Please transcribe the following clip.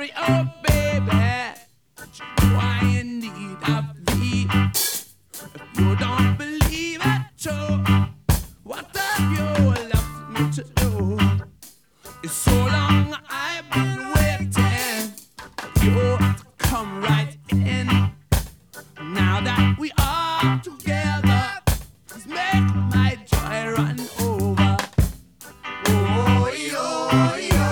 hurry up, baby. Why in need of thee? If you don't believe it, so what have you left me to do? It's so long I've been waiting for you to come right in. Now that we are together, please make my joy run over. Oh, yo, yo.